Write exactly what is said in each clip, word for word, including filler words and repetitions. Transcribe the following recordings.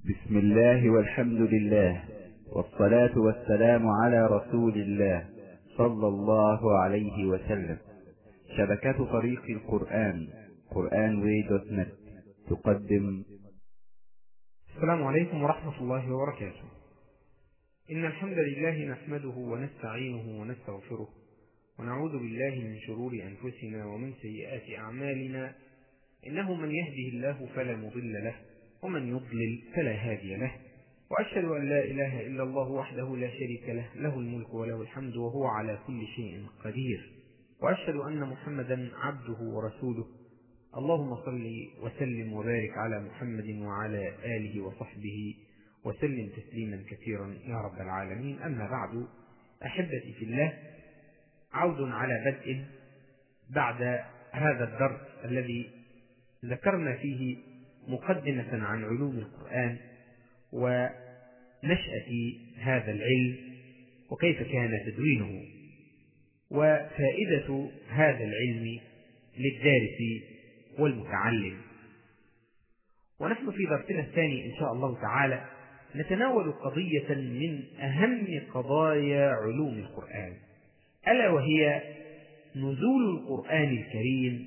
بسم الله والحمد لله، والصلاة والسلام على رسول الله صلى الله عليه وسلم. شبكة طريق القرآن قرآن واي دوت نت تقدم. السلام عليكم ورحمة الله وبركاته. إن الحمد لله نحمده ونستعينه ونستغفره، ونعوذ بالله من شرور أنفسنا ومن سيئات أعمالنا، إنه من يهده الله فلا مضل له، ومن يضلل فلا هادي له، وأشهد أن لا إله إلا الله وحده لا شريك له، له الملك وله الحمد وهو على كل شيء قدير، وأشهد أن محمدا عبده ورسوله. اللهم صل وسلم وبارك على محمد وعلى آله وصحبه وسلم تسليما كثيرا يا رب العالمين. أما بعد، أحبتي في الله، عود على بدء بعد هذا الدرس الذي ذكرنا فيه مقدمة عن علوم القرآن ونشأة هذا العلم وكيف كان تدوينه وفائدة هذا العلم للدارس والمتعلم. ونحن في درسنا الثاني إن شاء الله تعالى نتناول قضية من أهم قضايا علوم القرآن، ألا وهي نزول القرآن الكريم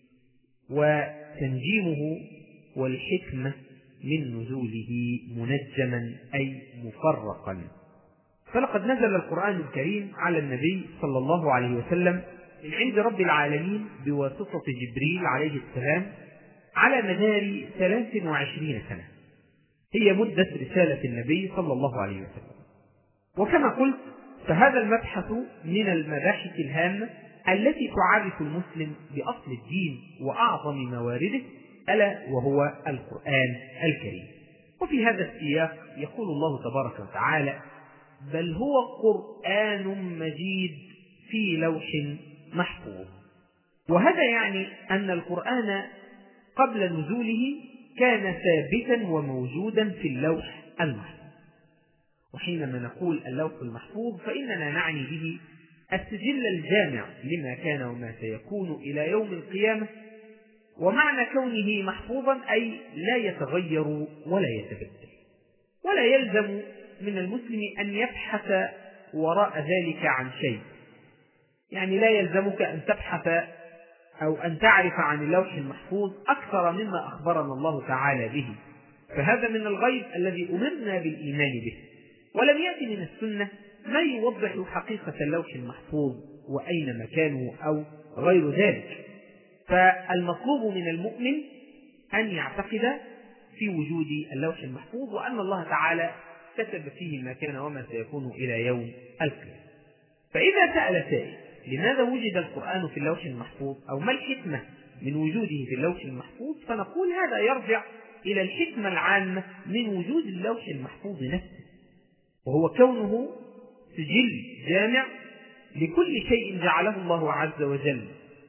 وتنجيمه والحكمة من نزوله منجما أي مفرقا. فلقد نزل القرآن الكريم على النبي صلى الله عليه وسلم من عند رب العالمين بواسطة جبريل عليه السلام على مدار ثلاث وعشرين سنة، هي مدة رسالة النبي صلى الله عليه وسلم. وكما قلت، فهذا المبحث من المباحث الهامة التي تعرف المسلم بأصل الدين وأعظم موارده، ألا وهو القرآن الكريم. وفي هذا السياق يقول الله تبارك وتعالى: بل هو قرآن مجيد في لوح محفوظ. وهذا يعني أن القرآن قبل نزوله كان ثابتا وموجودا في اللوح المحفوظ. وحينما نقول اللوح المحفوظ فإننا نعني به السجل الجامع لما كان وما سيكون إلى يوم القيامة. ومعنى كونه محفوظا أي لا يتغير ولا يتبدل، ولا يلزم من المسلم أن يبحث وراء ذلك عن شيء. يعني لا يلزمك أن تبحث أو أن تعرف عن اللوح المحفوظ أكثر مما أخبرنا الله تعالى به، فهذا من الغيب الذي أمرنا بالإيمان به. ولم يأتي من السنة ما يوضح حقيقة اللوح المحفوظ وأين مكانه أو غير ذلك. فالمطلوب من المؤمن أن يعتقد في وجود اللوح المحفوظ وأن الله تعالى كتب فيه ما كان وما سيكون إلى يوم القيامة. فإذا سأل سائل لماذا وجد القرآن في اللوح المحفوظ أو ما الحكمة من وجوده في اللوح المحفوظ، فنقول هذا يرجع إلى الحكمة العامة من وجود اللوح المحفوظ نفسه، وهو كونه سجل جامع لكل شيء جعله الله عز وجل.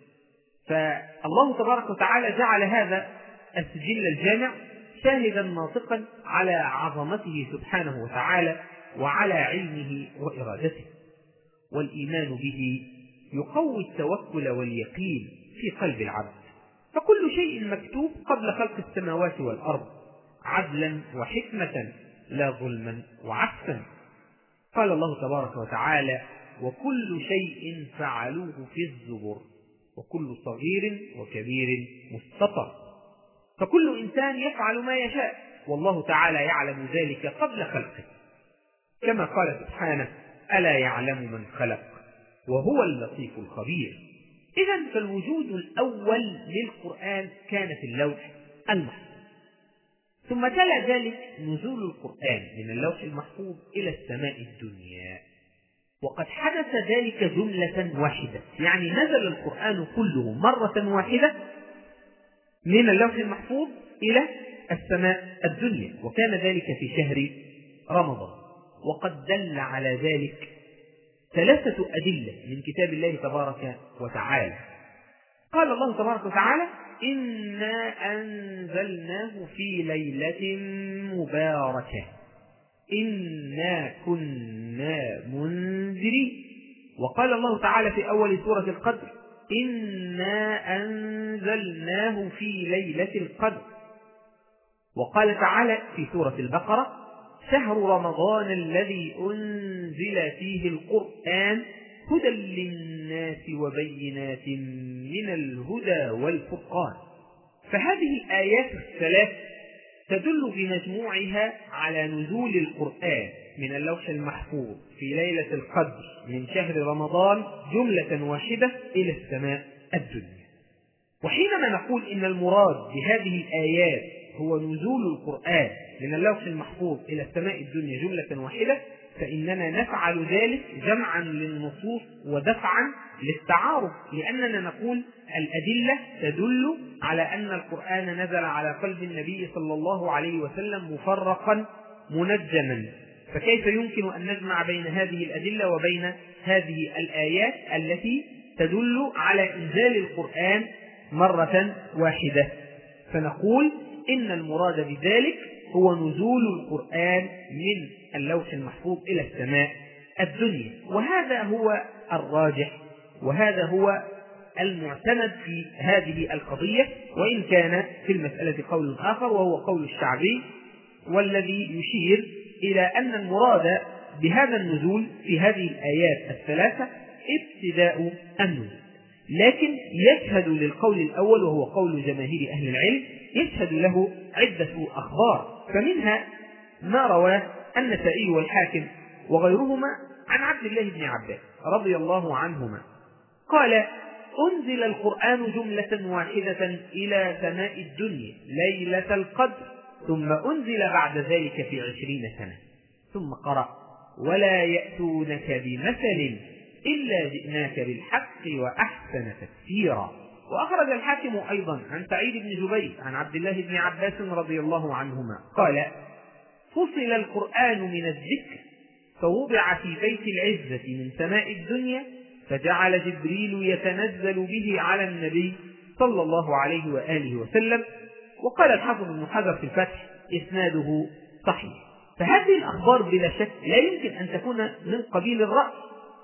فالله تبارك وتعالى جعل هذا السجل الجامع شاهدا ناطقا على عظمته سبحانه وتعالى وعلى علمه وإرادته. والإيمان به يقوي التوكل واليقين في قلب العبد. فكل شيء مكتوب قبل خلق السماوات والأرض عدلا وحكمة لا ظلما وعكسا. قال الله تبارك وتعالى: وكل شيء فعلوه في الزبر وكل صغير وكبير مستطر. فكل إنسان يفعل ما يشاء، والله تعالى يعلم ذلك قبل خلقه، كما قال سبحانه: ألا يعلم من خلق وهو اللطيف الخبير. إذن فالوجود الأول للقرآن كان في اللوح المحفوظ، ثم تلا ذلك نزول القرآن من اللوح المحفوظ إلى السماء الدنيا، وقد حدث ذلك جملة واحدة، يعني نزل القرآن كله مرة واحدة من اللوح المحفوظ إلى السماء الدنيا، وكان ذلك في شهر رمضان. وقد دل على ذلك ثلاثة أدلة من كتاب الله تبارك وتعالى. قال الله تبارك وتعالى: إنا أنزلناه في ليلة مباركة إنا كنا منذرين. وقال الله تعالى في أول سورة القدر: إنا أنزلناه في ليلة القدر. وقال تعالى في سورة البقرة: شهر رمضان الذي أنزل فيه القرآن هدى للناس وبينات من الهدى والفرقان. فهذه الآيات الثلاث تدل بمجموعها على نزول القرآن من اللوح المحفوظ في ليلة القدر من شهر رمضان جملة واحدة إلى السماء الدنيا. وحينما نقول إن المراد بهذه الآيات هو نزول القرآن من اللوح المحفوظ إلى السماء الدنيا جملة واحدة، فإننا نفعل ذلك جمعا للنصوص ودفعا للتعارض، لأننا نقول الأدلة تدل على أن القرآن نزل على قلب النبي صلى الله عليه وسلم مفرقا منجما، فكيف يمكن أن نجمع بين هذه الأدلة وبين هذه الآيات التي تدل على إنزال القرآن مرة واحدة؟ فنقول إن المراد بذلك هو نزول القرآن من اللوح المحفوظ إلى السماء الدنيا، وهذا هو الراجح وهذا هو المعتمد في هذه القضية، وإن كان في المسألة قول آخر وهو قول الشعبي، والذي يشير إلى أن المراد بهذا النزول في هذه الآيات الثلاثة ابتداء النزول. لكن يشهد للقول الأول وهو قول جماهير أهل العلم، يشهد له عدة أخبار، فمنها ما رواه النسائي والحاكم وغيرهما عن عبد الله بن عباس رضي الله عنهما قال: أنزل القرآن جملة واحدة إلى سماء الدنيا ليلة القدر، ثم أنزل بعد ذلك في عشرين سنة، ثم قرأ: ولا يأتونك بمثل إلا جئناك بالحق وأحسن تفسيرا. وأخرج الحاكم أيضا عن سعيد بن جبير عن عبد الله بن عباس رضي الله عنهما قال: فصل القرآن من الذكر فوضع في بيت العزة من سماء الدنيا، فجعل جبريل يتنزل به على النبي صلى الله عليه وآله وسلم. وقال الحافظ بن حجر في الفتح: إسناده صحيح. فهذه الأخبار بلا شك لا يمكن أن تكون من قبيل الرأي،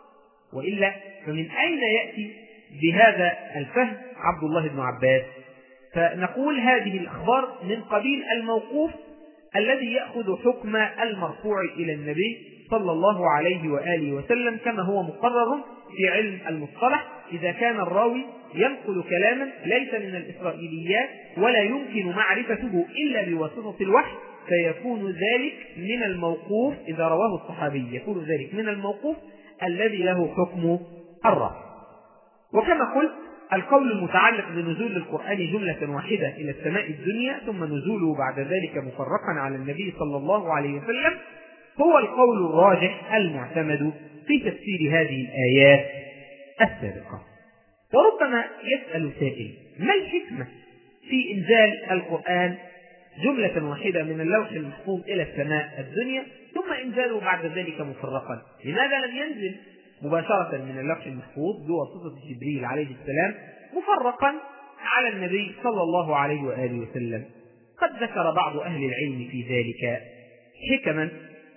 وإلا فمن أين يأتي بهذا الفهم عبد الله بن عباس؟ فنقول هذه الأخبار من قبيل الموقوف الذي يأخذ حكم المرفوع إلى النبي صلى الله عليه وآله وسلم، كما هو مقرر في علم المصطلح. إذا كان الراوي ينقل كلاما ليس من الإسرائيليات ولا يمكن معرفته إلا بواسطة الوحي، فيكون ذلك من الموقوف. إذا رواه الصحابي يكون ذلك من الموقوف الذي له حكم الرفع. وكما قلت، القول المتعلق بنزول القرآن جملة واحدة إلى السماء الدنيا ثم نزوله بعد ذلك مفرقا على النبي صلى الله عليه وسلم هو القول الراجح المعتمد في تفسير هذه الآيات السابقة. وربما يسأل سائل: ما الحكمة في إنزال القرآن جملة واحدة من اللوح المحفوظ إلى السماء الدنيا ثم إنزاله بعد ذلك مفرقا؟ لماذا لم ينزل مباشرة من اللوح المحفوظ بواسطة جبريل عليه السلام مفرقا على النبي صلى الله عليه وآله وسلم؟ قد ذكر بعض أهل العلم في ذلك حكما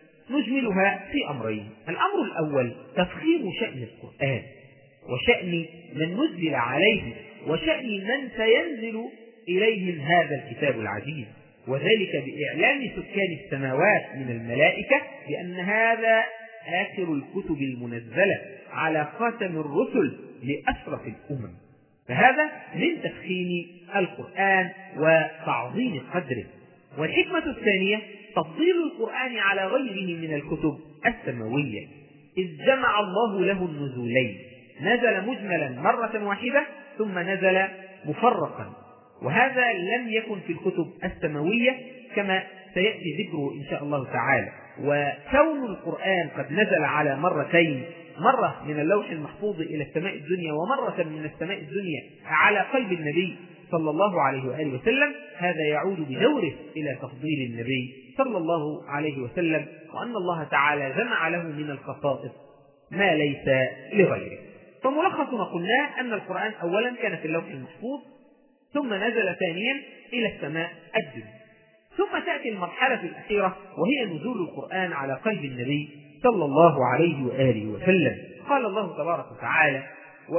نجملها في أمرين. الأمر الأول تفخيم شأن القرآن وشأن من نزل عليه وشأن من سينزل إليهم هذا الكتاب العزيز، وذلك بإعلام سكان السماوات من الملائكة بأن هذا آخر الكتب المنزلة على خاتم الرسل لأشرف الأمم. فهذا من تفخيم القرآن وتعظيم قدره. والحكمة الثانية تفضيل القرآن على غيره من الكتب السماوية، إذ جمع الله له النزولين، نزل مجملا مرة واحدة ثم نزل مفرقا، وهذا لم يكن في الكتب السماوية كما سيأتي ذكره إن شاء الله تعالى. وكون القرآن قد نزل على مرتين، مرة من اللوح المحفوظ إلى السماء الدنيا ومرة من السماء الدنيا على قلب النبي صلى الله عليه وآله وسلم، هذا يعود بدوره إلى تفضيل النبي صلى الله عليه وسلم، وأن الله تعالى جمع له من الخصائص ما ليس لغيره. فملخص ما قلناه أن القرآن أولا كان في اللوح المحفوظ، ثم نزل ثانيا إلى السماء الدنيا، ثم تأتي المرحلة الأخيرة وهي نزول القرآن على قلب النبي صلى الله عليه وآله وسلم. قال الله تبارك وتعالى: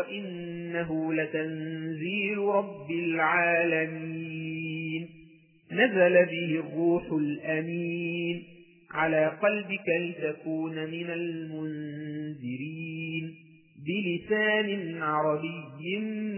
وإنه لتنزيل رب العالمين. نزل به الروح الأمين على قلبك لتكون من المنذرين بلسان عربي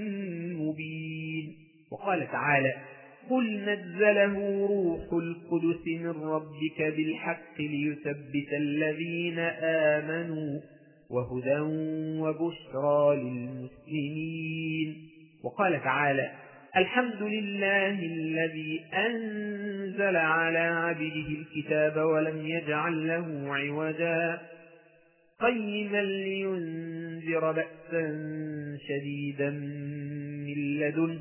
مبين. وقال تعالى: قل نزله روح القدس من ربك بالحق ليثبت الذين آمنوا وهدى وبشرى للمسلمين. وقال تعالى: الحمد لله الذي أنزل على عبده الكتاب ولم يجعل له عوجا قيما لينذر بأسا شديدا من لدنه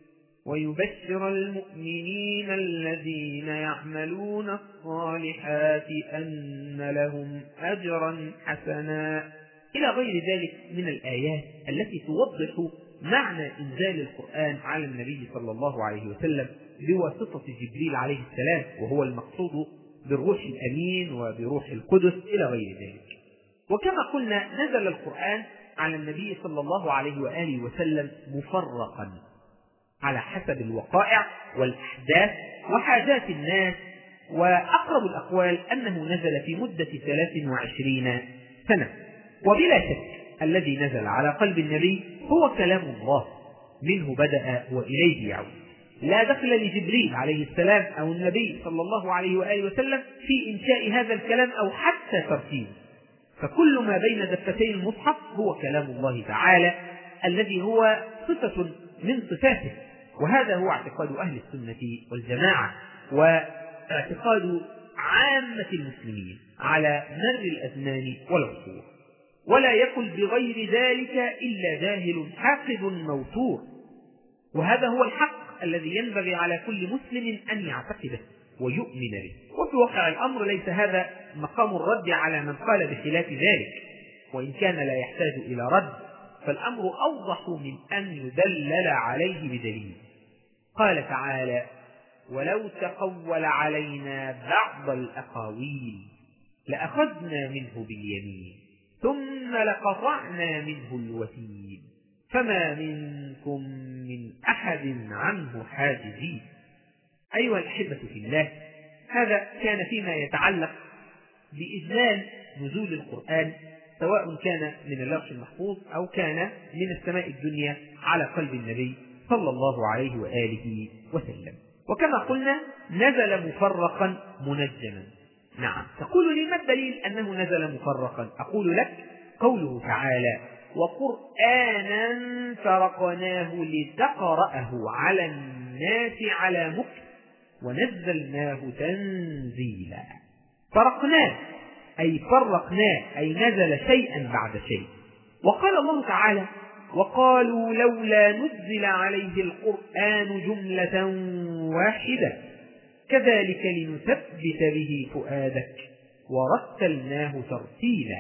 ويبشر المؤمنين الذين يعملون الصالحات أن لهم أجرا حسنا، إلى غير ذلك من الآيات التي توضح معنى إنزال القرآن على النبي صلى الله عليه وسلم بواسطة جبريل عليه السلام، وهو المقصود بالروح الأمين وبروح القدس إلى غير ذلك. وكما قلنا نزل القرآن على النبي صلى الله عليه وآله وسلم مفرقا على حسب الوقائع والأحداث وحاجات الناس، وأقرب الأقوال أنه نزل في مدة ثلاث وعشرين سنة. وبلا شك الذي نزل على قلب النبي هو كلام الله، منه بدأ وإليه يعود، لا دخل لجبريل عليه السلام أو النبي صلى الله عليه وآله وسلم في إنشاء هذا الكلام أو حتى ترتيبه، فكل ما بين دفتي المصحف هو كلام الله تعالى الذي هو صفة من صفاته. وهذا هو اعتقاد أهل السنة والجماعة واعتقاد عامة المسلمين على مر الأزمان والعصور، ولا يقل بغير ذلك إلا جاهل حاقد موتور. وهذا هو الحق الذي ينبغي على كل مسلم أن يعتقده ويؤمن به. وفي واقع الأمر ليس هذا مقام الرد على من قال بخلاف ذلك، وإن كان لا يحتاج إلى رد فالأمر أوضح من أن يدلل عليه بدليل. قال تعالى: ولو تقول علينا بعض الأقاويل لأخذنا منه باليمين ثم لقطعنا منه الوتين فما منكم من أحد عنه حاجزين. أيها الأحبة في الله، هذا كان فيما يتعلق بإجمال نزول القرآن، سواء كان من اللوح المحفوظ أو كان من السماء الدنيا على قلب النبي صلى الله عليه وآله وسلم. وكما قلنا نزل مفرقا منجما. نعم، تقول لي ما الدليل أنه نزل مفرقا؟ أقول لك قوله تعالى: وقرآنا فرقناه لتقرأه على الناس على مكث ونزلناه تنزيلا. فرقناه أي فرقناه أي نزل شيئا بعد شيء. وقال الله تعالى: وقالوا لولا نزل عليه القرآن جملة واحدة كذلك لنثبت به فؤادك ورتلناه ترتيلا.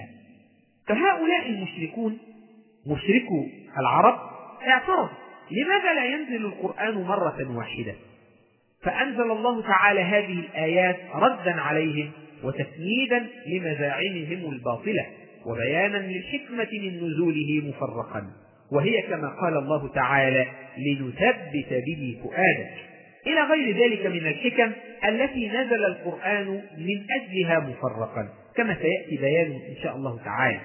فهؤلاء المشركون مشركو العرب اعترضوا: لماذا لا ينزل القرآن مرة واحدة؟ فأنزل الله تعالى هذه الآيات ردا عليهم وتسنيدا لمزاعمهم الباطلة وبيانا للحكمة من نزوله مفرقا، وهي كما قال الله تعالى: لنثبت به فؤادك، إلى غير ذلك من الحكم التي نزل القرآن من أجلها مفرقا كما سيأتي بيان إن شاء الله تعالى.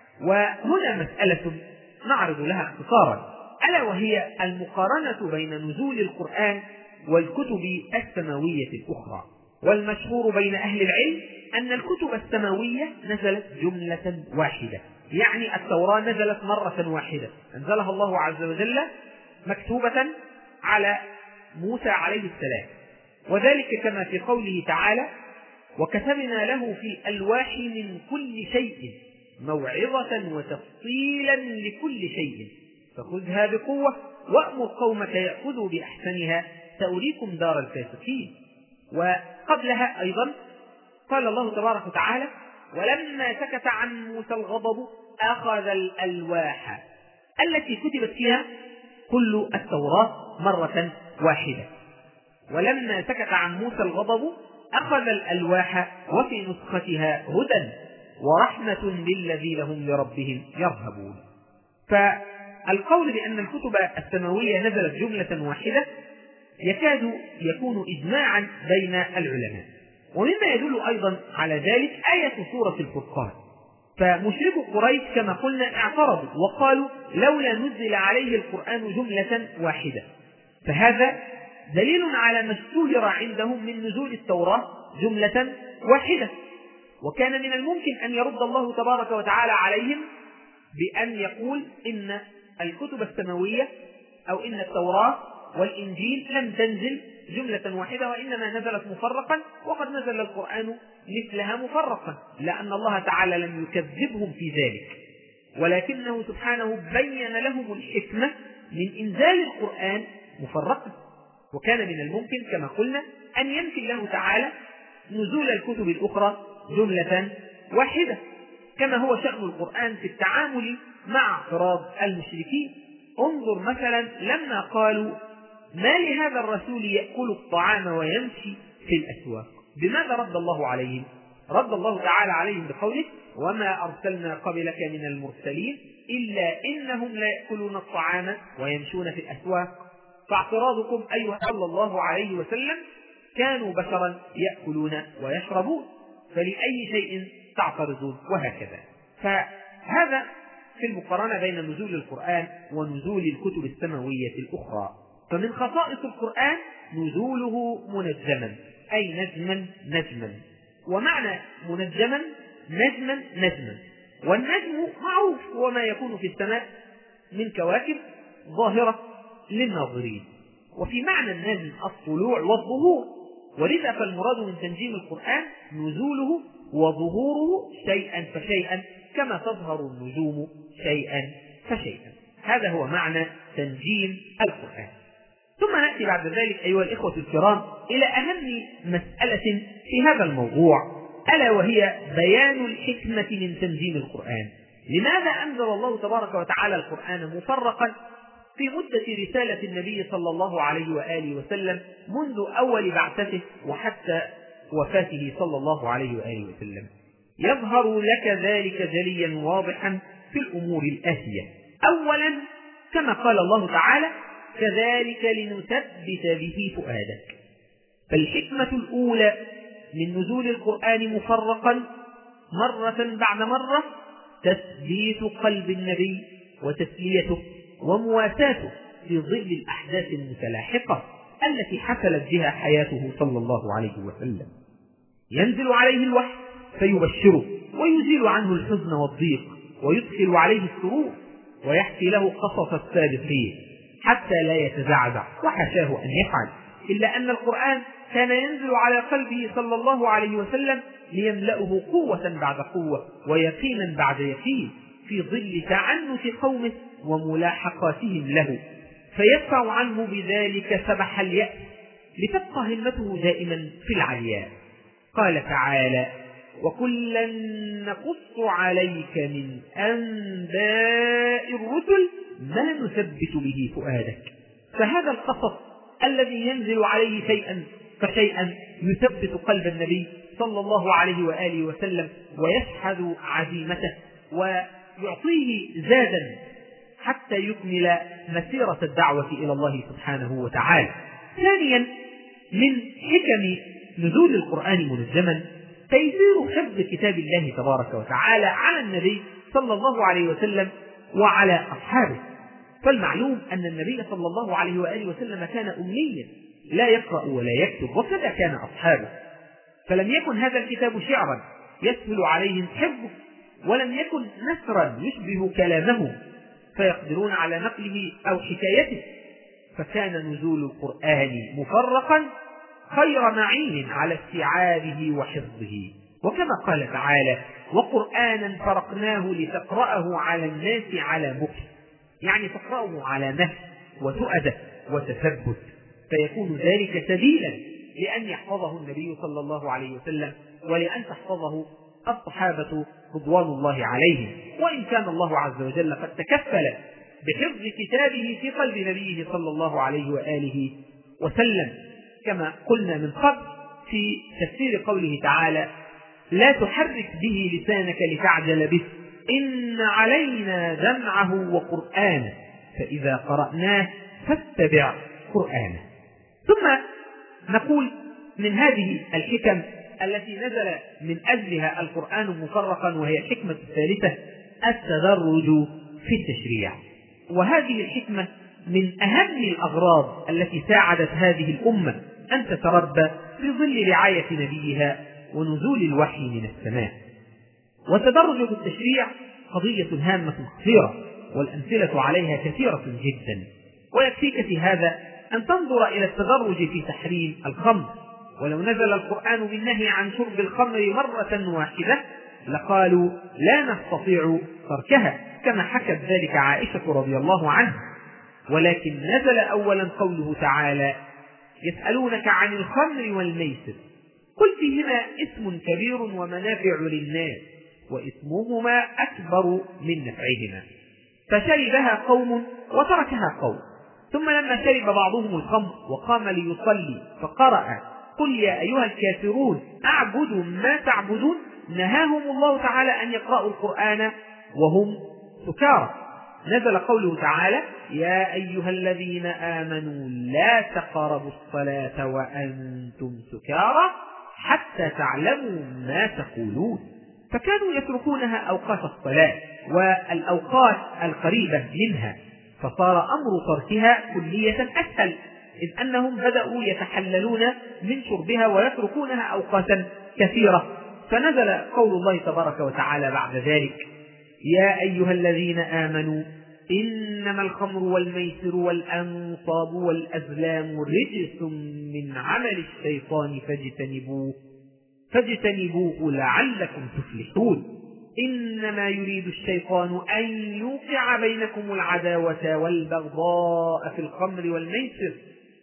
وهنا مسألة نعرض لها اختصارا، ألا وهي المقارنة بين نزول القرآن والكتب السماوية الأخرى. والمشهور بين أهل العلم أن الكتب السماوية نزلت جملة واحدة، يعني التوراة نزلت مرة واحدة، أنزلها الله عز وجل مكتوبة على موسى عليه السلام، وذلك كما في قوله تعالى: وكتبنا له في الألواح من كل شيء موعظة وتفصيلا لكل شيء فخذها بقوة وأمر قومك يأخذوا بأحسنها سأريكم دار الفاسقين. وقبلها أيضا قال الله تبارك وتعالى: ولما سكت عن موسى الغضب أخذ الألواح التي كتبت فيها كل التوراة مرة واحدة. ولما سكت عن موسى الغضب أخذ الألواح وفي نسختها هدى ورحمة للذين هم لربهم يرهبون. فالقول بأن الكتب السماوية نزلت جملة واحدة يكاد يكون إجماعا بين العلماء. ومما يدل أيضا على ذلك آية سورة الفرقان، فمشركو قريش كما قلنا اعترضوا وقالوا لولا نزل عليه القرآن جملة واحدة، فهذا دليل على ما اشتهر عندهم من نزول التوراة جملة واحدة. وكان من الممكن أن يرد الله تبارك وتعالى عليهم بأن يقول إن الكتب السماوية أو إن التوراة والإنجيل لم تنزل جملة واحدة وإنما نزلت مفرقا، وقد نزل القرآن مثلها مفرقا، لأن الله تعالى لم يكذبهم في ذلك، ولكنه سبحانه بين لهم الحكمة من إنزال القرآن مفرقا. وكان من الممكن كما قلنا أن ينفي الله تعالى نزول الكتب الأخرى جملة واحدة، كما هو شأن القرآن في التعامل مع اعتراض المشركين. انظر مثلا لما قالوا ما لهذا الرسول يأكل الطعام ويمشي في الأسواق، بماذا رد الله عليهم؟ رد الله تعالى عليهم بقوله وما أرسلنا قبلك من المرسلين إلا إنهم لا يأكلون الطعام ويمشون في الأسواق. فاعتراضكم أيها صلى الله عليه وسلم كانوا بشرا يأكلون ويشربون، فلأي شيء تعترضون؟ وهكذا. فهذا في المقارنة بين نزول القرآن ونزول الكتب السماوية الأخرى. فمن خصائص القرآن نزوله منجما، أي نجما نجما. ومعنى منجما نجما نجما، والنجم معروف هو ما يكون في السماء من كواكب ظاهرة للناظرين. وفي معنى النجم الطلوع والظهور، ولذا فالمراد من تنجيم القرآن نزوله وظهوره شيئا فشيئا كما تظهر النجوم شيئا فشيئا. هذا هو معنى تنجيم القرآن. ثم نأتي بعد ذلك أيها الإخوة الكرام إلى أهم مسألة في هذا الموضوع، ألا وهي بيان الحكمة من تنجيم القرآن. لماذا أنزل الله تبارك وتعالى القرآن مفرقا في مدة رسالة النبي صلى الله عليه وآله وسلم منذ أول بعثته وحتى وفاته صلى الله عليه وآله وسلم؟ يظهر لك ذلك جليا واضحا في الأمور الآتية. أولا كما قال الله تعالى كذلك لنثبت به فؤادك. فالحكمة الأولى من نزول القرآن مفرقا مرة بعد مرة تثبيت قلب النبي وتسليته ومواساته في ظل الأحداث المتلاحقة التي حصلت بها حياته صلى الله عليه وسلم. ينزل عليه الوحي فيبشره ويزيل عنه الحزن والضيق ويدخل عليه السرور ويحكي له قصص السابقين حتى لا يتزعزع، وحشاه أن يفعل، إلا أن القرآن كان ينزل على قلبه صلى الله عليه وسلم ليملأه قوة بعد قوة ويقينا بعد يقين في ظل تعنت قومه وملاحقاتهم له، فيدفع عنه بذلك سبح اليأس لتبقى همته دائما في العلياء. قال تعالى وكلا نقص عليك من أنباء الرسل ما نثبت به فؤادك. فهذا القصص الذي ينزل عليه شيئا فشيئا يثبت قلب النبي صلى الله عليه وآله وسلم ويشحذ عزيمته ويعطيه زادا حتى يكمل مسيرة الدعوة إلى الله سبحانه وتعالى. ثانيا من حكم نزول القرآن منجما تيسير حفظ كتاب الله تبارك وتعالى على النبي صلى الله عليه وسلم وعلى أصحابه. فالمعلوم أن النبي صلى الله عليه وآله وسلم كان أميا لا يقرأ ولا يكتب، وكذا كان أصحابه، فلم يكن هذا الكتاب شعرا يسهل عليهم حفظه، ولم يكن نثرا يشبه كلامه فيقدرون على نقله أو حكايته، فكان نزول القرآن مفرقا خير معين على استيعابه وحفظه. وكما قال تعالى وقرآنا فرقناه لتقرأه على الناس على مكث، يعني تقرأه على مهل وتؤدة وتثبت، فيكون ذلك سبيلا لأن يحفظه النبي صلى الله عليه وسلم ولأن تحفظه الصحابة رضوان الله عليهم. وإن كان الله عز وجل قد تكفل بحفظ كتابه في قلب نبيه صلى الله عليه وآله وسلم، كما قلنا من قبل في تفسير قوله تعالى لا تحرك به لسانك لتعجل به إن علينا جمعه وقرآنه فإذا قرأناه فاتبع قرآنه. ثم نقول من هذه الحكم التي نزل من أجلها القرآن مفرقا، وهي الحكمة الثالثة التدرج في التشريع. وهذه الحكمة من أهم الأغراض التي ساعدت هذه الأمة أن تتربى في ظل رعاية نبيها ونزول الوحي من السماء. والتدرج في التشريع قضية هامة خطيرة، والأمثلة عليها كثيرة جدا، ويكفيك في هذا أن تنظر إلى التدرج في تحريم الخمر. ولو نزل القرآن بالنهي عن شرب الخمر مرة واحدة لقالوا لا نستطيع تركها، كما حكت ذلك عائشة رضي الله عنها. ولكن نزل أولا قوله تعالى: يسألونك عن الخمر والميسر قل فيهما اسم كبير ومنافع للناس وإثمهما أكبر من نفعهما، فشربها قوم وتركها قوم. ثم لما شرب بعضهم الخمر وقام ليصلي فقرأ: قل يا أيها الكافرون أعبد ما تعبدون، نهاهم الله تعالى أن يقرأوا القرآن وهم سكارى. نزل قوله تعالى: يا أيها الذين آمنوا لا تقربوا الصلاة وأنتم سكارى حتى تعلموا ما تقولون، فكانوا يتركونها أوقات الصلاة والأوقات القريبة منها، فصار أمر تركها كلية أسهل، إذ أنهم بدأوا يتحللون من شربها ويتركونها أوقاتا كثيرة. فنزل قول الله تبارك وتعالى بعد ذلك: يا أيها الذين آمنوا إنما الخمر والميسر والأنصاب والأزلام رجس من عمل الشيطان فاجتنبوه فاجتنبوه لعلكم تفلحون، إنما يريد الشيطان أن يوقع بينكم العداوة والبغضاء في الخمر والميسر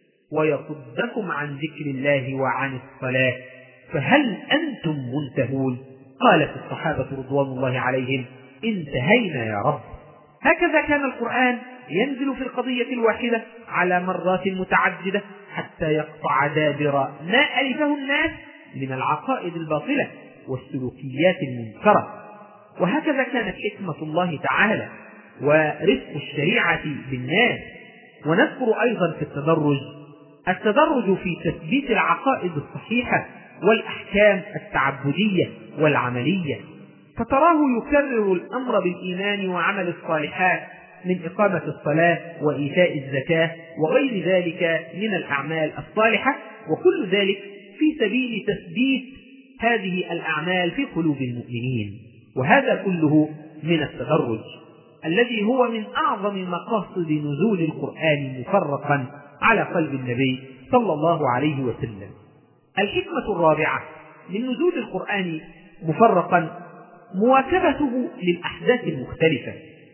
ويصدكم عن ذكر الله وعن الصلاة فهل أنتم منتهون؟ قالت الصحابة رضوان الله عليهم: انتهينا يا رب. هكذا كان القرآن ينزل في القضية الواحدة على مرات متعددة حتى يقطع دابر ما ألفه الناس من العقائد الباطلة والسلوكيات المنكرة. وهكذا كانت حكمة الله تعالى ورفق الشريعة بالناس. ونذكر أيضا في التدرج التدرج في تثبيت العقائد الصحيحة والأحكام التعبدية والعملية، فتراه يكرر الأمر بالإيمان وعمل الصالحات من إقامة الصلاة وإيتاء الزكاة وغير ذلك من الأعمال الصالحة، وكل ذلك في سبيل تثبيت هذه الأعمال في قلوب المؤمنين. وهذا كله من التدرج الذي هو من أعظم مقاصد نزول القرآن مفرقا على قلب النبي صلى الله عليه وسلم. الحكمة الرابعة من نزول القرآن مفرقا مواكبته للأحداث المختلفة،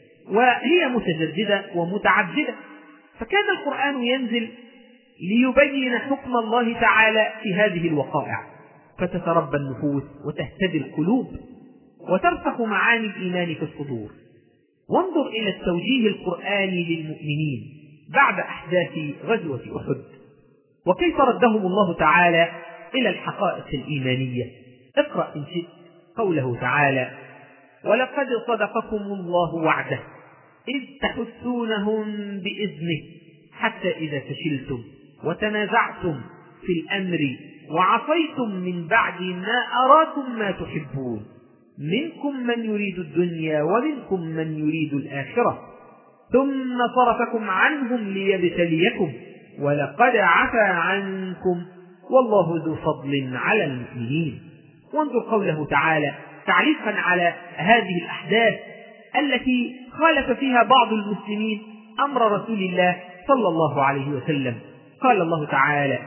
وهي متجددة ومتعددة. فكان القرآن ينزل ليبين حكم الله تعالى في هذه الوقائع، فتتربى النفوس وتهتدي القلوب وترسخ معاني الإيمان في الصدور. وانظر إلى التوجيه القرآني للمؤمنين بعد أحداث غزوة أحد، وكيف ردهم الله تعالى إلى الحقائق الإيمانية. اقرأ إن شئت قوله تعالى: ولقد صدقكم الله وعده إذ تحسونهم بإذنه حتى إذا فشلتم وتنازعتم في الأمر وعصيتم من بعد ما أراكم ما تحبون منكم من يريد الدنيا ومنكم من يريد الآخرة ثم صرفكم عنهم ليبتليكم ولقد عفا عنكم والله ذو فضل على المؤمنين. وانظر قوله تعالى تعليقا على هذه الأحداث التي خالف فيها بعض المسلمين أمر رسول الله صلى الله عليه وسلم. قال الله تعالى: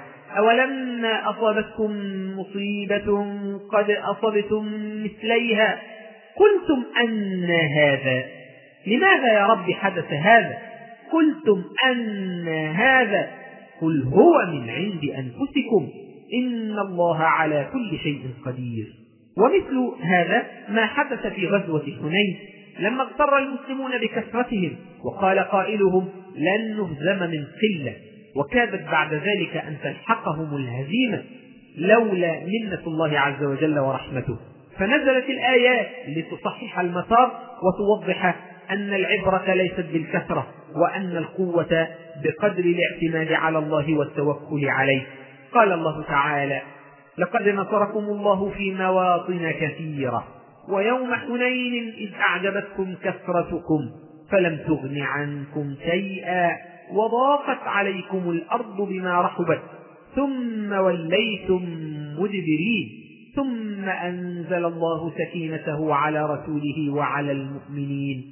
أولما أصابتكم مصيبة قد أصبتم مثليها قلتم أن هذا، لماذا يا رب حدث هذا؟ قلتم أن هذا قل هو من عند أنفسكم إن الله على كل شيء قدير. ومثل هذا ما حدث في غزوة حنين لما اغتر المسلمون بكثرتهم وقال قائلهم لن نهزم من قلة، وكادت بعد ذلك أن تلحقهم الهزيمة لولا منة الله عز وجل ورحمته، فنزلت الآيات لتصحح المسار وتوضح أن العبرة ليست بالكثرة وأن القوة بقدر الاعتماد على الله والتوكل عليه. قال الله تعالى: لقد نصركم الله في مواطن كثيرة ويوم حنين إذ أعجبتكم كثرتكم فلم تغن عنكم شيئا وضاقت عليكم الأرض بما رحبت ثم وليتم مدبرين ثم أنزل الله سكينته على رسوله وعلى المؤمنين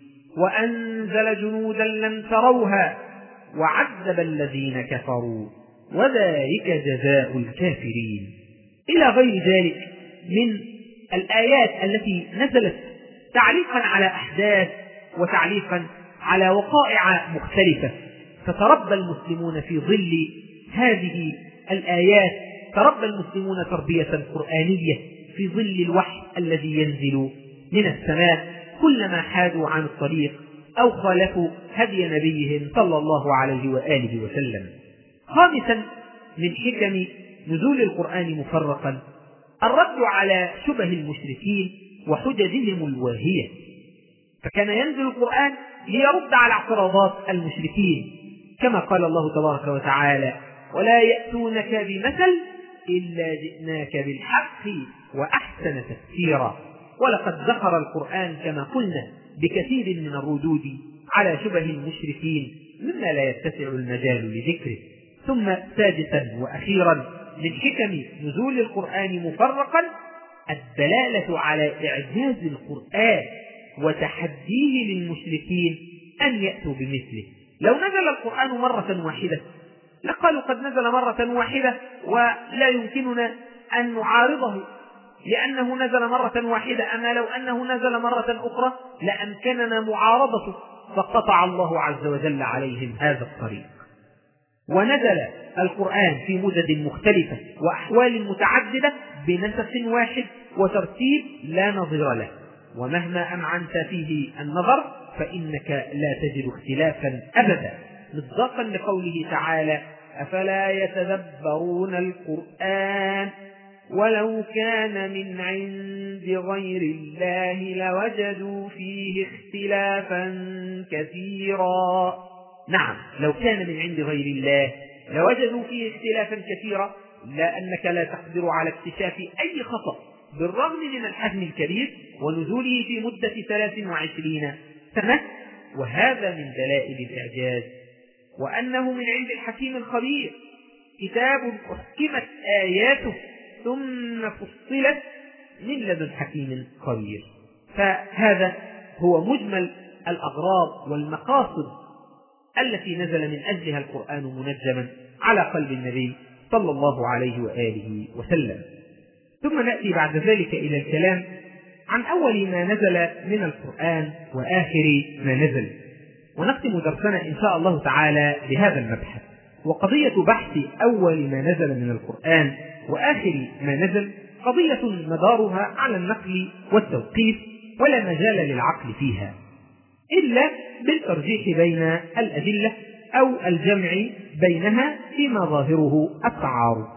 وأنزل جنودا لم تروها وعذب الذين كفروا وذلك جزاء الكافرين، إلى غير ذلك من الآيات التي نزلت تعليقا على أحداث وتعليقا على وقائع مختلفة. فتربى المسلمون في ظل هذه الآيات، تربى المسلمون تربية قرآنية في ظل الوحي الذي ينزل من السماء كلما حادوا عن الطريق أو خالفوا هدي نبيهم صلى الله عليه وآله وسلم. خامسا من حكم نزول القرآن مفرقا الرد على شبه المشركين وحججهم الواهية، فكان ينزل القرآن ليرد على اعتراضات المشركين كما قال الله تبارك وتعالى: ولا يأتونك بمثل إلا جئناك بالحق وأحسن تفسيرا. ولقد ذكر القرآن كما قلنا بكثير من الردود على شبه المشركين مما لا يتسع المجال لذكره. ثم سادسا وأخيرا من حكم نزول القرآن مفرقا الدلالة على إعجاز القرآن وتحديه للمشركين أن يأتوا بمثله. لو نزل القرآن مرة واحدة لقالوا قد نزل مرة واحدة ولا يمكننا أن نعارضه لأنه نزل مرة واحدة، أما لو أنه نزل مرة أخرى لأمكننا معارضته، فقطع الله عز وجل عليهم هذا الطريق. ونزل القرآن في مدد مختلفة وأحوال متعددة بنسق واحد وترتيب لا نظير له، ومهما أمعنت فيه النظر فإنك لا تجد اختلافا أبدا، مصداقا لقوله تعالى: أفلا يتدبرون القرآن ولو كان من عند غير الله لوجدوا فيه اختلافا كثيرا. نعم، لو كان من عند غير الله لوجدوا فيه اختلافا كثيرا، لأنك لا تقدر على اكتشاف أي خطأ بالرغم من الحجم الكبير ونزوله في مدة ثلاث وعشرين سنة، وهذا من دلائل الإعجاز، وأنه من عند الحكيم الخبير، كتاب أحكمت آياته ثم فصلت من لدن حكيم خبير. فهذا هو مجمل الأغراض والمقاصد التي نزل من أجلها القرآن منجما على قلب النبي صلى الله عليه وآله وسلم. ثم نأتي بعد ذلك إلى الكلام عن أول ما نزل من القرآن وآخر ما نزل، ونختم درسنا إن شاء الله تعالى بهذا المبحث. وقضية بحث أول ما نزل من القرآن وآخر ما نزل قضية مدارها على النقل والتوقيف، ولا مجال للعقل فيها إلا بالترجيح بين الأدلة أو الجمع بينها فيما ظاهره التعارض.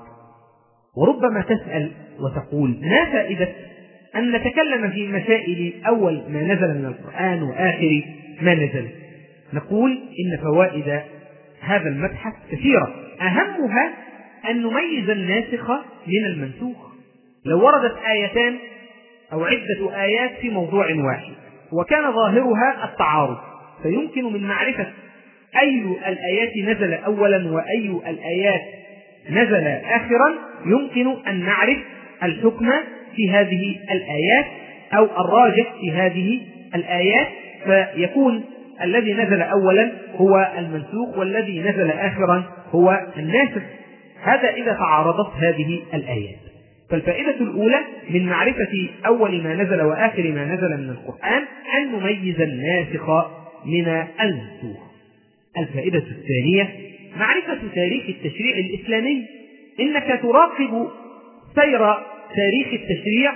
وربما تسأل وتقول: ما فائدة أن نتكلم في مسائل أول ما نزل من القرآن وآخر ما نزل؟ نقول إن فوائد هذا المبحث كثيرة، أهمها أن نميز الناسخ من المنسوخ. لو وردت آيتان أو عدة آيات في موضوع واحد وكان ظاهرها التعارض، فيمكن من معرفة أي الآيات نزل أولا وأي الآيات نزل آخرا يمكن أن نعرف الحكم في هذه الآيات أو الراجح في هذه الآيات، فيكون الذي نزل أولا هو المنسوخ والذي نزل آخرا هو الناسخ. هذا إذا تعارضت هذه الآيات. فالفائدة الأولى من معرفة أول ما نزل وآخر ما نزل من القرآن أن نميز الناسخ من المنسوخ. الفائدة الثانية معرفة تاريخ التشريع الإسلامي. إنك تراقب سير تاريخ التشريع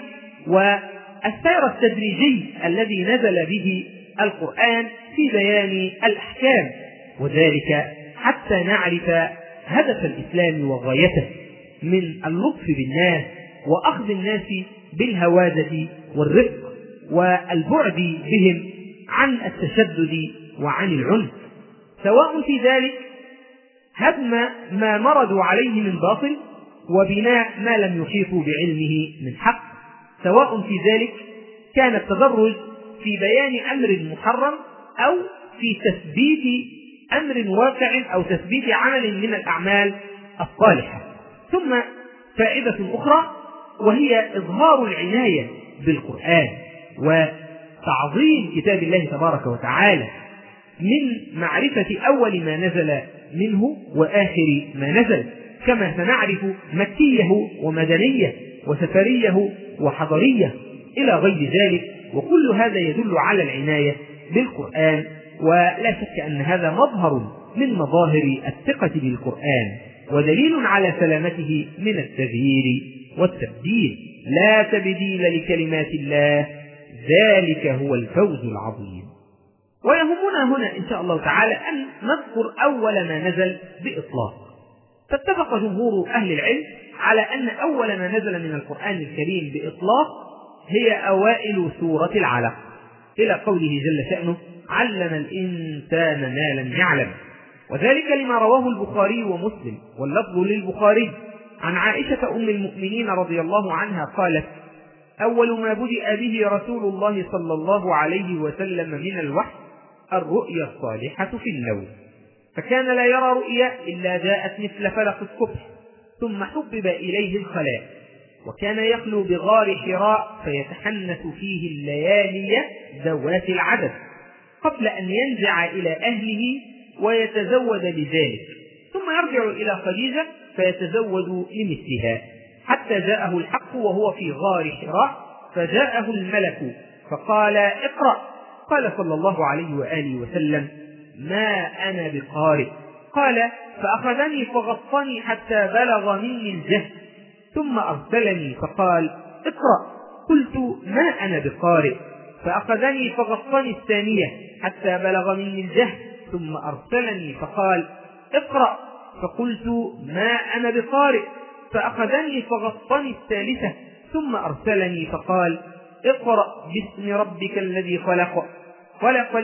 والسير التدريجي الذي نزل به القرآن في بيان الأحكام، وذلك حتى نعرف هدف الإسلام وغايته من اللطف بالناس وأخذ الناس بالهوادة والرفق والبعد بهم عن التشدد وعن العنف. سواء في ذلك هدم ما مرضوا عليه من باطل وبناء ما لم يحيطوا بعلمه من حق، سواء في ذلك كان التدرج في بيان أمر محرم أو في تثبيت أمر واقع أو تثبيت عمل من الأعمال الصالحة. ثم فائدة أخرى وهي إظهار العناية بالقرآن وتعظيم كتاب الله تبارك وتعالى من معرفة أول ما نزل منه وآخر ما نزل، كما سنعرف مكيه ومدنيه وسفريه وحضريه إلى غير ذلك، وكل هذا يدل على العناية بالقرآن، ولا شك أن هذا مظهر من مظاهر الثقة بالقرآن ودليل على سلامته من التغيير والتبديل. لا تبديل لكلمات الله، ذلك هو الفوز العظيم. ويهمنا هنا إن شاء الله تعالى أن نذكر أول ما نزل بإطلاق. فاتفق جمهور أهل العلم على أن أول ما نزل من القرآن الكريم بإطلاق هي أوائل سورة العلق، إلى قوله جل شأنه: علم الإنسان ما لم يعلم. وذلك لما رواه البخاري ومسلم، واللفظ للبخاري، عن عائشة أم المؤمنين رضي الله عنها قالت: أول ما بدأ به رسول الله صلى الله عليه وسلم من الوحي الرؤيا الصالحة في النوم، فكان لا يرى رؤيا إلا جاءت مثل فلق الصبح، ثم حبب إليه الخلاء، وكان يخلو بغار حراء فيتحنث فيه الليالي ذوات العدد قبل أن ينزع إلى أهله ويتزود بذلك، ثم يرجع إلى خديجة فيتزود لمثلها، حتى جاءه الحق وهو في غار حراء، فجاءه الملك فقال: اقرأ. قال صلى الله عليه وآله وسلم: ما أنا بقارئ. قال: فأخذني فغطني حتى بلغ مني الجهد، ثم أرسلني فقال: اقرأ. قلت: ما أنا بقارئ. فأخذني فغطني الثانية حتى بلغ مني الجهد، ثم أرسلني فقال: اقرأ. فقلت: ما أنا بقارئ. فأخذني فغطني الثالثة، ثم أرسلني فقال: اقرأ باسم ربك الذي خلق، خلق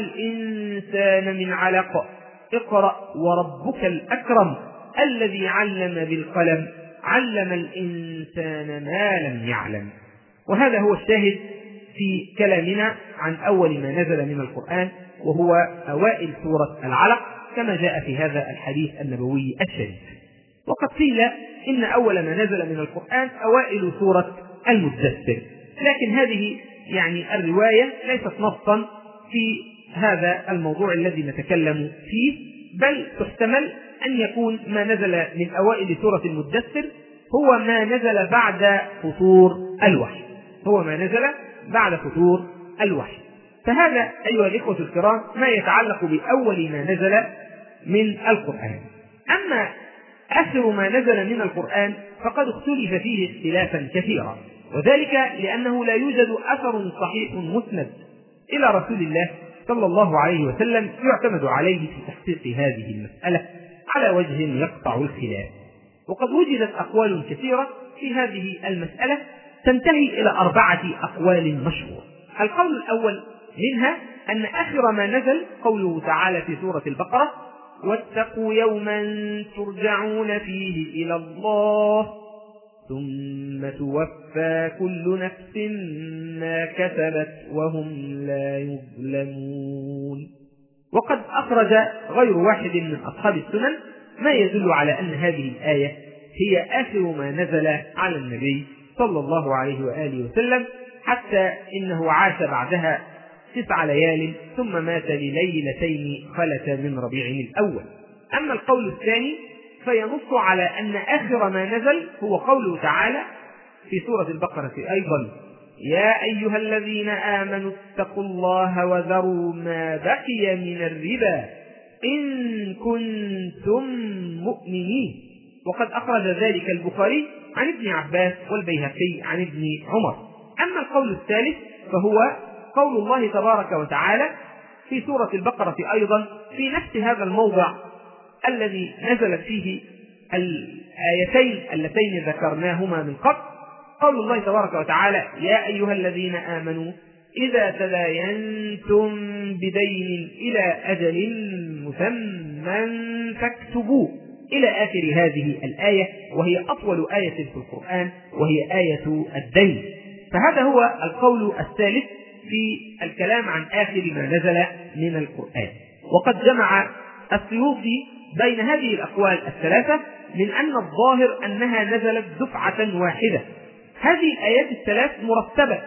الإنسان من علق، اقرأ وربك الأكرم الذي علم بالقلم، علم الإنسان ما لم يعلم. وهذا هو الشاهد في كلامنا عن أول ما نزل من القرآن، وهو أوائل سورة العلق، كما جاء في هذا الحديث النبوي الشريف. وقد قيل إن أول ما نزل من القرآن أوائل سورة المدثر، لكن هذه يعني الرواية ليست نصا في هذا الموضوع الذي نتكلم فيه، بل تحتمل أن يكون ما نزل من أوائل سورة المدثر هو ما نزل بعد فتور الوحي، هو ما نزل بعد فتور الوحي. فهذا أيها الإخوة الكرام ما يتعلق بأول ما نزل من القرآن. أما آخر ما نزل من القرآن فقد اختلف فيه اختلافا كثيرا، وذلك لأنه لا يوجد أثر صحيح مسند إلى رسول الله صلى الله عليه وسلم يعتمد عليه في تحقيق هذه المسألة على وجه يقطع الخلاف. وقد وجدت أقوال كثيرة في هذه المسألة تنتهي إلى أربعة أقوال مشهورة. القول الأول منها أن آخر ما نزل قوله تعالى في سورة البقرة: واتقوا يوما ترجعون فيه إلى الله ثم توفى كل نفس ما كسبت وهم لا يظلمون. وقد أخرج غير واحد من أصحاب السنن ما يدل على أن هذه الآية هي آخر ما نزل على النبي صلى الله عليه وآله وسلم، حتى إنه عاش بعدها تسع ليال ثم مات لليلتين خلت من ربيع الأول. أما القول الثاني فينص على أن آخر ما نزل هو قوله تعالى في سورة البقرة أيضا: يا أيها الذين آمنوا اتقوا الله وذروا ما بقي من الربا إن كنتم مؤمنين. وقد أخرج ذلك البخاري عن ابن عباس والبيهقي عن ابن عمر. أما القول الثالث فهو قول الله تبارك وتعالى في سورة البقرة أيضا في نفس هذا الموضع الذي نزلت فيه الآيتين اللتين ذكرناهما من قبل، قول الله تبارك وتعالى: يا أيها الذين آمنوا إذا تداينتم بدين إلى أجل مسمى من فاكتبوه إلى آخر هذه الآية، وهي أطول آية في القرآن، وهي آية الدين. فهذا هو القول الثالث في الكلام عن آخر ما نزل من القرآن. وقد جمع السيوطي بين هذه الأقوال الثلاثة من أن الظاهر أنها نزلت دفعة واحدة. هذه الآيات الثلاث مرتبة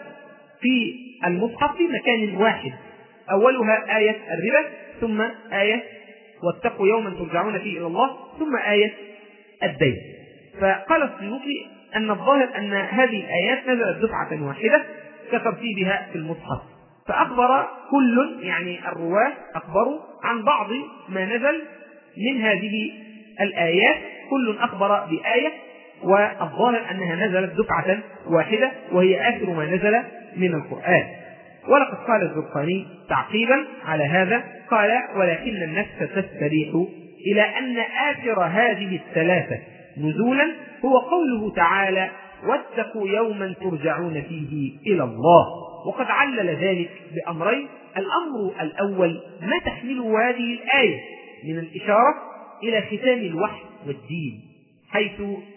في المصحف في مكان واحد، أولها آية الربا، ثم آية واتقوا يوما ترجعون فيه إلى الله، ثم آية الدين. فقال السيوطي أن الظاهر أن هذه الآيات نزلت دفعة واحدة كترتيبها في المصحف. فأخبر كل يعني الرواة أخبروا عن بعض ما نزل من هذه الآيات، كل أخبر بآية، والظاهر أنها نزلت دفعة واحدة وهي آخر ما نزل من القرآن. ولقد قال الزرقاني تعقيبا على هذا قال: ولكن النفس تستريح إلى أن آخر هذه الثلاثة نزولا هو قوله تعالى: واتقوا يوما ترجعون فيه إلى الله. وقد علل ذلك بأمرين: الأمر الأول ما تحمله هذه الآية من الإشارة إلى ختام الوحي والدين، حيث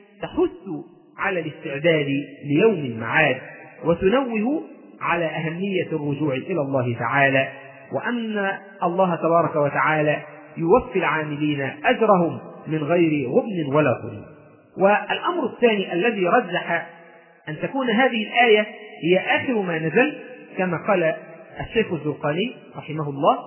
تحث على الاستعداد ليوم المعاد، وتنوه على أهمية الرجوع إلى الله تعالى، وأن الله تبارك وتعالى يوفي العاملين أجرهم من غير غبن ولا ظلم. والأمر الثاني الذي رجح أن تكون هذه الآية هي آخر ما نزل كما قال الشيخ الزرقاني رحمه الله: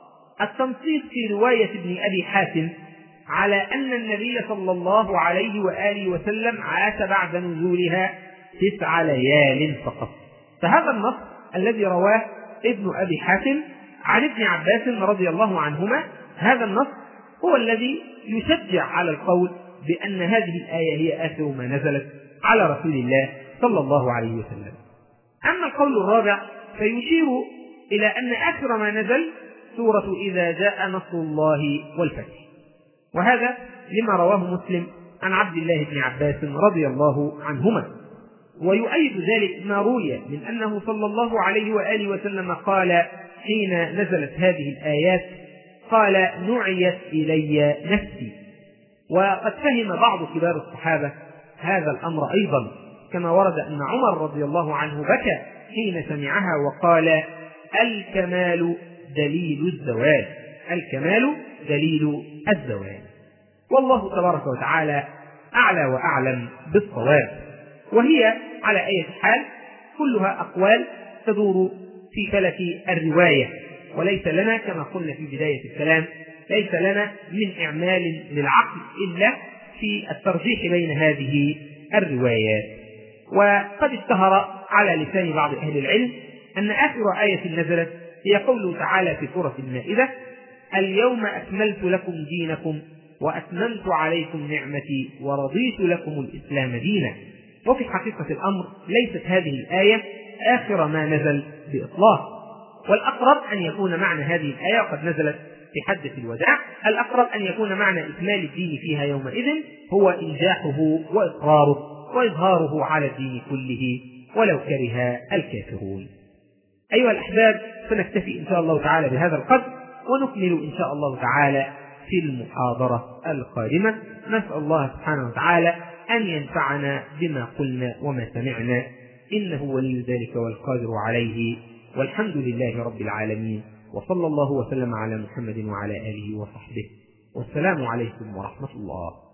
التنصيص في رواية ابن أبي حاتم على أن النبي صلى الله عليه وآله وسلم عاش بعد نزولها تسع ليال فقط. فهذا النص الذي رواه ابن أبي حاتم عن ابن عباس رضي الله عنهما، هذا النص هو الذي يشجع على القول بأن هذه الآية هي آخر ما نزلت على رسول الله صلى الله عليه وسلم. أما القول الرابع فيشير إلى أن آخر ما نزل سورة إذا جاء نصر الله والفتح، وهذا لما رواه مسلم عن عبد الله بن عباس رضي الله عنهما. ويؤيد ذلك ما روي من أنه صلى الله عليه وآله وسلم قال حين نزلت هذه الآيات: قال نعيت إلي نفسي. وقد فهم بعض كبار الصحابة هذا الأمر أيضا، كما ورد أن عمر رضي الله عنه بكى حين سمعها وقال: الكمال دليل الزوال، الكمال دليل الزوال. والله تبارك وتعالى أعلى وأعلم بالصواب. وهي على أي حال كلها أقوال تدور في فلك الرواية، وليس لنا كما قلنا في بداية الكلام ليس لنا من إعمال للعقل إلا في الترجيح بين هذه الروايات. وقد اشتهر على لسان بعض أهل العلم أن آخر آية نزلت هي قوله تعالى في سورة المائدة: اليوم أكملت لكم دينكم وأتممت عليكم نعمتي ورضيت لكم الإسلام دينا. وفي حقيقة الأمر ليست هذه الآية آخر ما نزل بإطلاق، والأقرب أن يكون معنى هذه الآية قد نزلت في حجة الوداع، الأقرب أن يكون معنى إكمال الدين فيها يومئذ هو إنجاحه وإقراره وإظهاره على الدين كله ولو كره الكافرون. أيها الأحباب، سنكتفي إن شاء الله تعالى بهذا القدر، ونكمل إن شاء الله تعالى في المحاضرة القادمة. نسأل الله سبحانه وتعالى أن ينفعنا بما قلنا وما سمعنا، إنه ولي ذلك والقادر عليه، والحمد لله رب العالمين، وصلى الله وسلم على محمد وعلى آله وصحبه، والسلام عليكم ورحمة الله.